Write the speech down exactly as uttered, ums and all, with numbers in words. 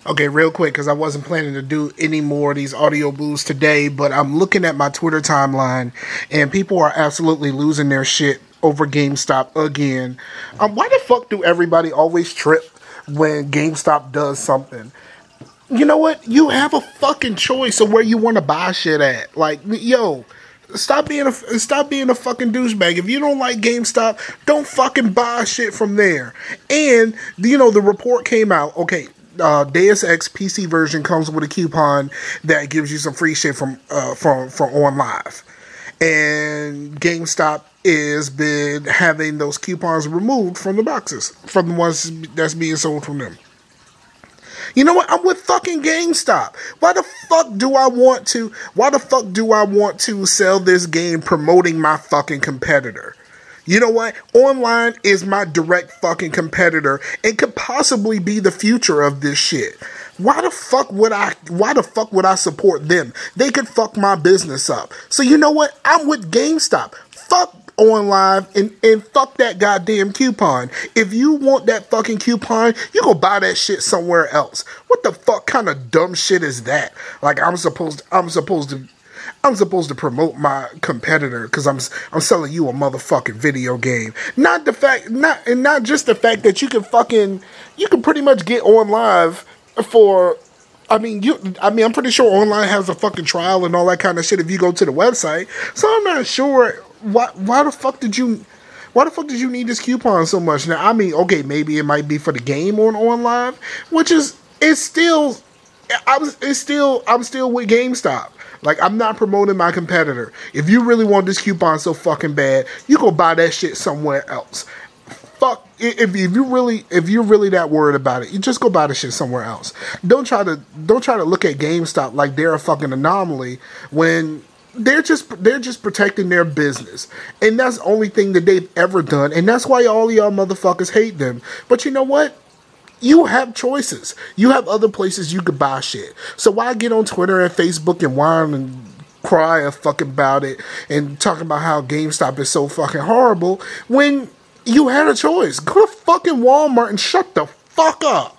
Okay, real quick, because I wasn't planning to do any more of these audio boosts today, but I'm looking at my Twitter timeline, and people are absolutely losing their shit over GameStop again. Um, why the fuck do everybody always trip when GameStop does something? You know what? You have a fucking choice of where you want to buy shit at. Like, yo, stop being a stop being a fucking douchebag. If you don't like GameStop, don't fucking buy shit from there. And you know the report came out. Okay, uh, Deus Ex P C version comes with a coupon that gives you some free shit from uh, from from OnLive, and GameStop is been having those coupons removed from the boxes, from the ones that's being sold from them. You know what? I'm with fucking GameStop. Why the fuck do I want to, why the fuck do I want to sell this game promoting my fucking competitor? You know what? Online is my direct fucking competitor and could possibly be the future of this shit. Why the fuck would I, why the fuck would I support them? They could fuck my business up. So you know what? I'm with GameStop. Fuck OnLive and, and fuck that goddamn coupon. If you want that fucking coupon, you go buy that shit somewhere else. What the fuck kind of dumb shit is that? Like I'm supposed to, I'm supposed to I'm supposed to promote my competitor because I'm I'm selling you a motherfucking video game. Not the fact not and not just the fact that you can fucking you can pretty much get OnLive for I mean, you. I mean, I'm pretty sure online has a fucking trial and all that kind of shit if you go to the website. So I'm not sure why. Why the fuck did you? Why the fuck did you need this coupon so much? Now, I mean, okay, maybe it might be for the game on OnLive, which is it's still. I'm it's still. I'm still with GameStop. Like I'm not promoting my competitor. If you really want this coupon so fucking bad, you go buy that shit somewhere else. Fuck if, if you really if you're really that worried about it, you just go buy the shit somewhere else. Don't try to don't try to look at GameStop like they're a fucking anomaly when they're just they're just protecting their business. And that's the only thing that they've ever done. And that's why all y'all motherfuckers hate them. But you know what? You have choices. You have other places you could buy shit. So why get on Twitter and Facebook and whine and cry and fucking about it and talking about how GameStop is so fucking horrible when you had a choice? Go to fucking Walmart and shut the fuck up.